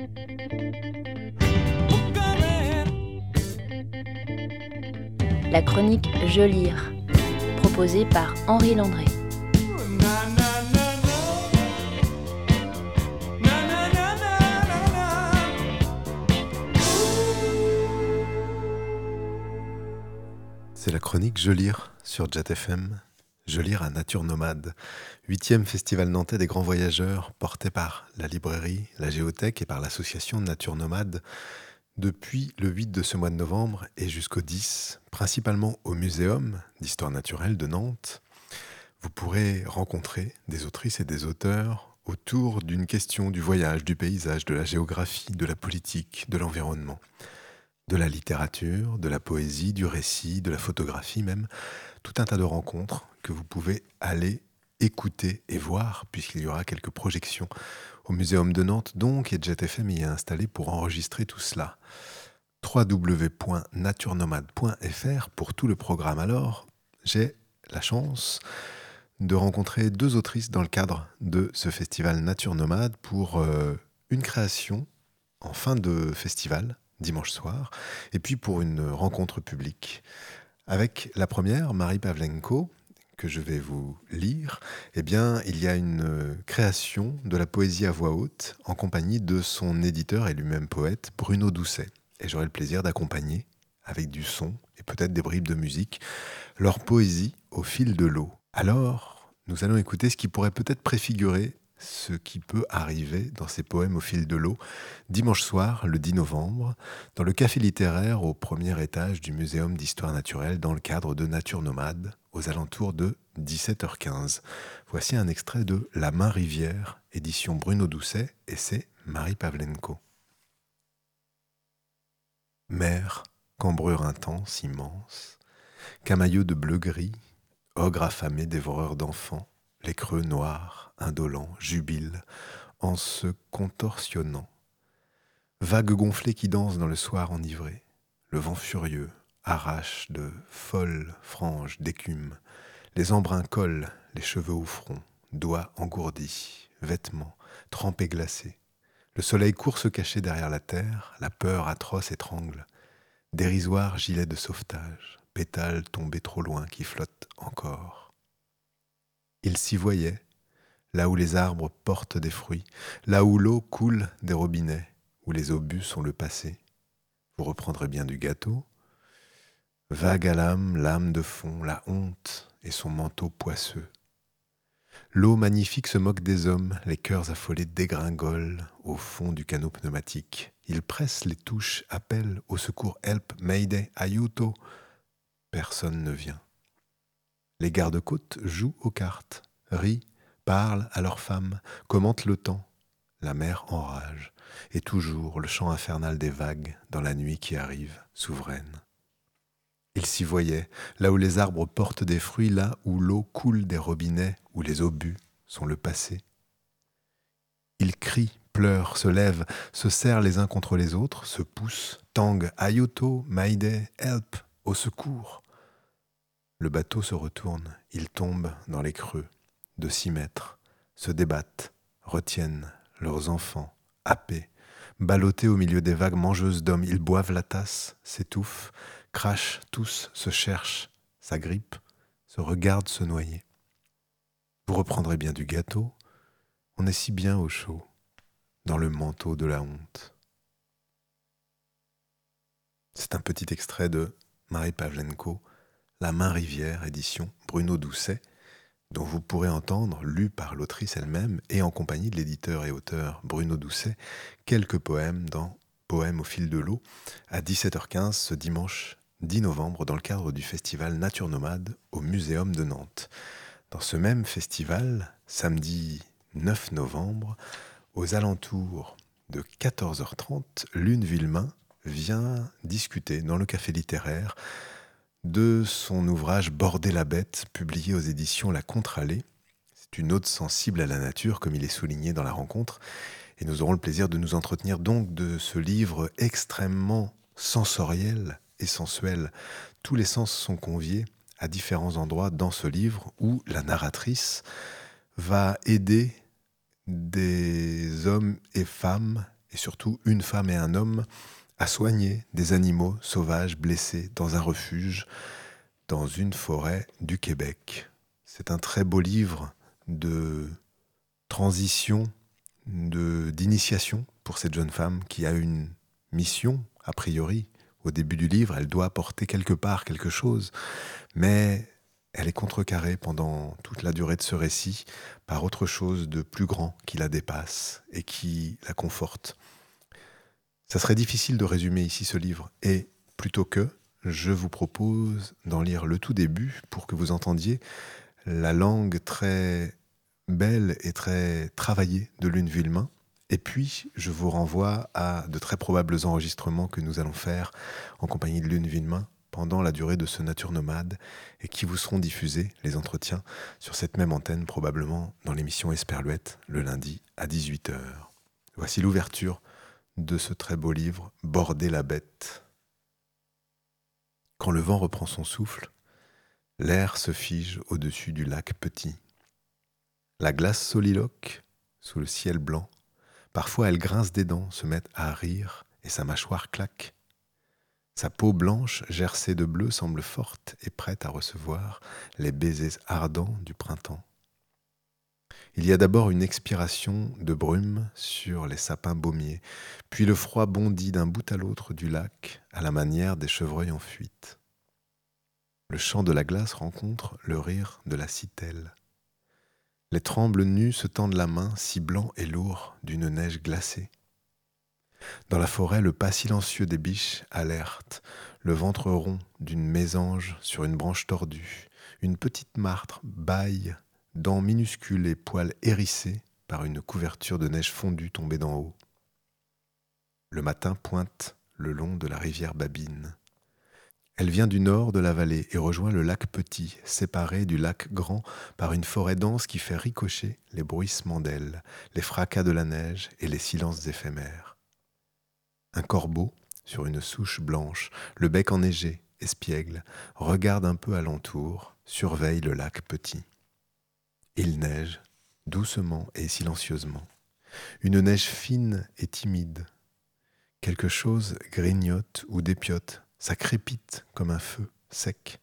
La chronique Je lire, proposée par Henri Landré. C'est la chronique Je lire sur Jet FM. Je lire à Nature Nomade, 8e festival nantais des grands voyageurs, porté par la librairie, la géothèque et par l'association Nature Nomade, depuis le 8 de ce mois de novembre et jusqu'au 10, principalement au Muséum d'histoire naturelle de Nantes. Vous pourrez rencontrer des autrices et des auteurs autour d'une question du voyage, du paysage, de la géographie, de la politique, de l'environnement, de la littérature, de la poésie, du récit, de la photographie même, tout un tas de rencontres que vous pouvez aller écouter et voir, puisqu'il y aura quelques projections au Muséum de Nantes, donc, et Jet FM y est installé pour enregistrer tout cela. www.naturenomade.fr pour tout le programme. Alors, j'ai la chance de rencontrer 2 autrices dans le cadre de ce festival Nature Nomade pour une création en fin de festival, dimanche soir, et puis pour une rencontre publique. Avec la première, Marie Pavlenko, que je vais vous lire, eh bien, il y a une création de la poésie à voix haute en compagnie de son éditeur et lui-même poète, Bruno Doucet. Et j'aurai le plaisir d'accompagner, avec du son et peut-être des bribes de musique, leur poésie au fil de l'eau. Alors, nous allons écouter ce qui pourrait peut-être préfigurer ce qui peut arriver dans ces poèmes au fil de l'eau, dimanche soir, le 10 novembre, dans le café littéraire au premier étage du Muséum d'histoire naturelle dans le cadre de Nature Nomade, aux alentours de 17h15. Voici un extrait de La Main Rivière, édition Bruno Doucet, et c'est Marie Pavlenko. Mer, cambrure intense, immense, camailleux de bleu-gris, ogre affamé, dévoreur d'enfants, les creux noirs, indolents, jubilent en se contorsionnant. Vagues gonflées qui dansent dans le soir enivré, le vent furieux arrache de folles franges d'écume, les embruns collent les cheveux au front, doigts engourdis, vêtements trempés glacés. Le soleil court se cacher derrière la terre, la peur atroce étrangle. Dérisoire gilet de sauvetage, pétales tombés trop loin qui flottent encore. Il s'y voyait, là où les arbres portent des fruits, là où l'eau coule des robinets, où les obus sont le passé. Vous reprendrez bien du gâteau. Vague à l'âme de fond, la honte et son manteau poisseux. L'eau magnifique se moque des hommes, les cœurs affolés dégringolent au fond du canot pneumatique. Ils pressent les touches, appellent au secours, help, mayday, aiuto. Personne ne vient. Les gardes-côtes jouent aux cartes, rient, parlent à leurs femmes, commentent le temps. La mer enrage, et toujours le chant infernal des vagues dans la nuit qui arrive, souveraine. Il s'y voyait, là où les arbres portent des fruits, là où l'eau coule des robinets, où les obus sont le passé. Ils crient, pleurent, se lèvent, se serrent les uns contre les autres, se poussent, tanguent, aiuto, mayday, help, au secours. Le bateau se retourne, ils tombent dans les creux, de 6 mètres, se débattent, retiennent leurs enfants, happés, ballottés au milieu des vagues mangeuses d'hommes, ils boivent la tasse, s'étouffent, crachent tous, se cherchent, s'agrippent, se regardent se noyer. Vous reprendrez bien du gâteau, on est si bien au chaud, dans le manteau de la honte. C'est un petit extrait de Marie Pavlenko, La Main Rivière, édition Bruno Doucet, dont vous pourrez entendre, lu par l'autrice elle-même et en compagnie de l'éditeur et auteur Bruno Doucet, quelques poèmes dans Poèmes au fil de l'eau, à 17h15 ce dimanche 10 novembre dans le cadre du festival Nature Nomade au Muséum de Nantes. Dans ce même festival, samedi 9 novembre, aux alentours de 14h30, Lune Villemain vient discuter dans le café littéraire de son ouvrage Border la bête, publié aux éditions La Contre-Allée. C'est une ode sensible à la nature, comme il est souligné dans la rencontre, et nous aurons le plaisir de nous entretenir donc de ce livre extrêmement sensoriel et sensuel. Tous les sens sont conviés à différents endroits dans ce livre où la narratrice va aider des hommes et femmes et surtout une femme et un homme, à soigner des animaux sauvages blessés dans un refuge, dans une forêt du Québec. C'est un très beau livre de transition, d'initiation pour cette jeune femme qui a une mission, a priori. Au début du livre, elle doit apporter quelque part quelque chose, mais elle est contrecarrée pendant toute la durée de ce récit par autre chose de plus grand qui la dépasse et qui la conforte. Ça serait difficile de résumer ici ce livre, et plutôt que, je vous propose d'en lire le tout début pour que vous entendiez la langue très belle et très travaillée de Lune Villemain. Et puis, je vous renvoie à de très probables enregistrements que nous allons faire en compagnie de Lune Villemain pendant la durée de ce Nature Nomade et qui vous seront diffusés, les entretiens, sur cette même antenne, probablement dans l'émission Esperluette, le lundi à 18h. Voici l'ouverture de ce très beau livre, Border la bête. Quand le vent reprend son souffle, l'air se fige au-dessus du lac Petit. La glace soliloque sous le ciel blanc. Parfois elle grince des dents, se met à rire et sa mâchoire claque. Sa peau blanche gercée de bleu semble forte et prête à recevoir les baisers ardents du printemps. Il y a d'abord une expiration de brume sur les sapins baumiers, puis le froid bondit d'un bout à l'autre du lac à la manière des chevreuils en fuite. Le chant de la glace rencontre le rire de la citelle. Les trembles nus se tendent la main, si blanc et lourd d'une neige glacée. Dans la forêt, le pas silencieux des biches alerte, le ventre rond d'une mésange sur une branche tordue. Une petite martre bâille, dents minuscules et poils hérissés par une couverture de neige fondue tombée d'en haut. Le matin pointe le long de la rivière Babine. Elle vient du nord de la vallée et rejoint le lac Petit, séparé du lac Grand par une forêt dense qui fait ricocher les bruissements d'ailes, les fracas de la neige et les silences éphémères. Un corbeau, sur une souche blanche, le bec enneigé, espiègle, regarde un peu alentour, surveille le lac Petit. Il neige, doucement et silencieusement. Une neige fine et timide. Quelque chose grignote ou dépiote. Ça crépite comme un feu sec.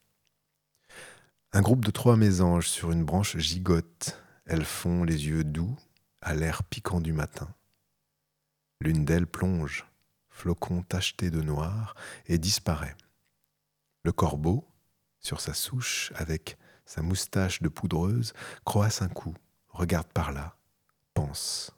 Un groupe de 3 mésanges sur une branche gigote. Elles font les yeux doux à l'air piquant du matin. L'une d'elles plonge, flocon tacheté de noir, et disparaît. Le corbeau, sur sa souche, avec sa moustache de poudreuse, croasse un coup, regarde par là, pense.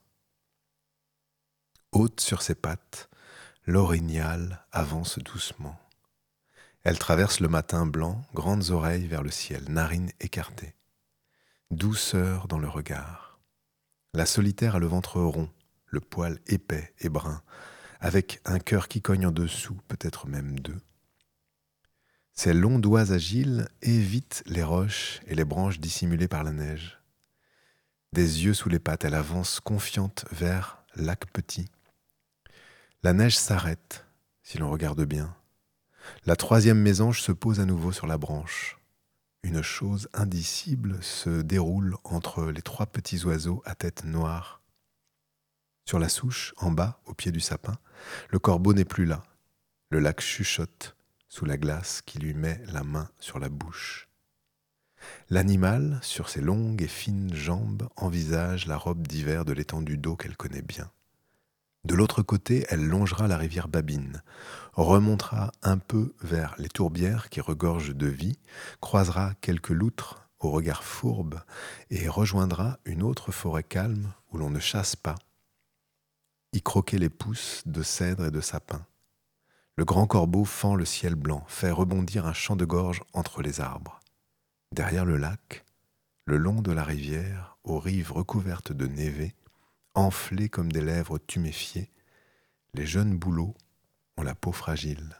Haute sur ses pattes, l'orignal avance doucement. Elle traverse le matin blanc, grandes oreilles vers le ciel, narines écartées. Douceur dans le regard. La solitaire a le ventre rond, le poil épais et brun, avec un cœur qui cogne en dessous, peut-être même 2. Ses longs doigts agiles évitent les roches et les branches dissimulées par la neige. Des yeux sous les pattes, elle avance confiante vers lac Petit. La neige s'arrête, si l'on regarde bien. La 3e mésange se pose à nouveau sur la branche. Une chose indicible se déroule entre les 3 petits oiseaux à tête noire. Sur la souche, en bas, au pied du sapin, le corbeau n'est plus là. Le lac chuchote sous la glace qui lui met la main sur la bouche. L'animal, sur ses longues et fines jambes, envisage la robe d'hiver de l'étendue d'eau qu'elle connaît bien. De l'autre côté, elle longera la rivière Babine, remontera un peu vers les tourbières qui regorgent de vie, croisera quelques loutres au regard fourbe et rejoindra une autre forêt calme où l'on ne chasse pas, y croquer les pousses de cèdre et de sapin. Le grand corbeau fend le ciel blanc, fait rebondir un chant de gorge entre les arbres. Derrière le lac, le long de la rivière, aux rives recouvertes de névé, enflées comme des lèvres tuméfiées, les jeunes bouleaux ont la peau fragile.